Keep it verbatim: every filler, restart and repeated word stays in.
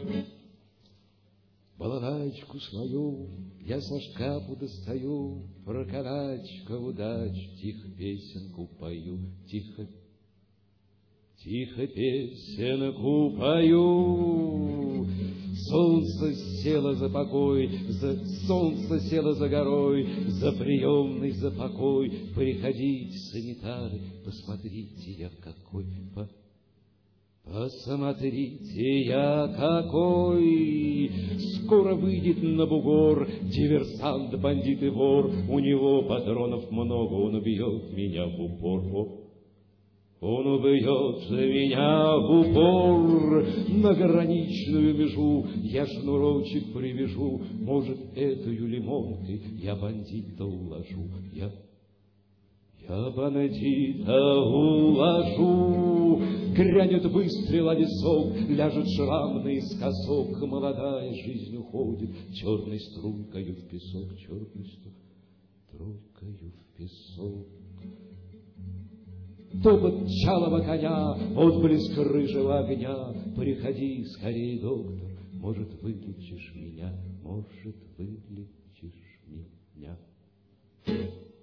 Балалайку свою я со шкафу достаю, про карачка удач тихо песенку пою, тихо, тихо песенку пою. Солнце село за покой, за солнце село за горой, за приемный, за покой. Приходите, санитары, посмотрите я какой, по... посмотрите я какой. Скоро выйдет на бугор диверсант, бандит и вор. У него патронов много, он бьет меня в упор. О, он убьет меня в упор. На граничную межу я шнурочек привяжу. Может, этою лимонкой я бандита уложу. Я, я бандита уложу. Грянет выстрел, а висок, ляжет шрам наискосок. Молодая жизнь уходит черной струйкою в песок, черной струйкою в песок. Топот чалого коня, отблеск рыжего огня. Приходи скорее, доктор, может, вылечишь меня, может, вылечишь меня.